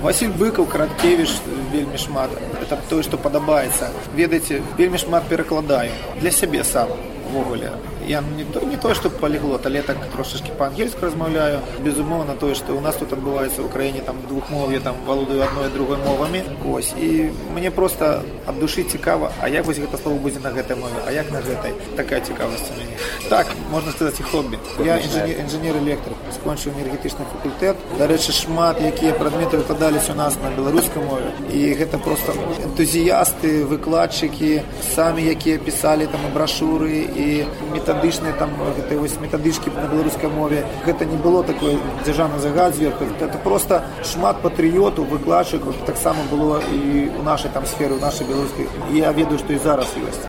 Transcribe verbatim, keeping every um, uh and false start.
Васіль Быкаў, Караткевіч, вельмі шмат. Это тое, што падабаецца. Ведаеце, вельмі шмат перакладаю для сябе сам. Ввогуле. Я не то, не то, што паліглот, але так трошечки па-ангельску размаўляю. Безумоўна, тое, што у нас тут адбываецца ў краіне там двухмоўе, там валодаю адной і другой мовамі. Ось. І мне проста ад душы цікава, а як вось гэта слово будзе на гэтай мове, а як на гэтай. Такая цікавасць у мяне. Так, можна сказаць, і хобі. Я інженер, інженер-электрык, скончыў энергетычны факультэт. Дарэчы, шмат якія прадметы выкладаліся у нас на беларускай мове. І гэта проста энтузіясты, выкладчыкі, самі якія пісалі там брашуры і метадычныя там гэтай вось метадычкі на беларускай мове. Гэта не было такой дзяржаўны загад зверху. Гэта проста шмат патрыётаў, выкладчыкаў. Таксама было і ў нашай там сферы, ў нашай беларускай. І я ведаю, што і зараз ёсць.